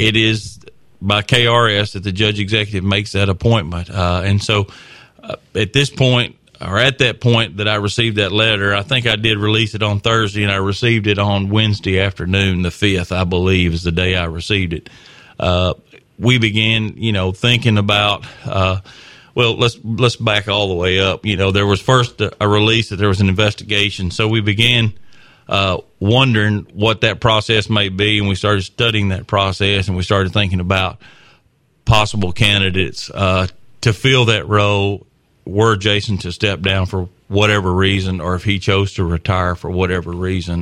it is by KRS that the judge executive makes that appointment. And so at this point, or at that point that I received that letter, I think I did release it on Thursday, and I received it on Wednesday afternoon, the 5th, I believe, is the day I received it. We began, thinking about, let's back all the way up. There was first a release that there was an investigation. So we began wondering what that process may be, and we started studying that process, and we started thinking about possible candidates to fill that role were Jason to step down for whatever reason, or if he chose to retire for whatever reason.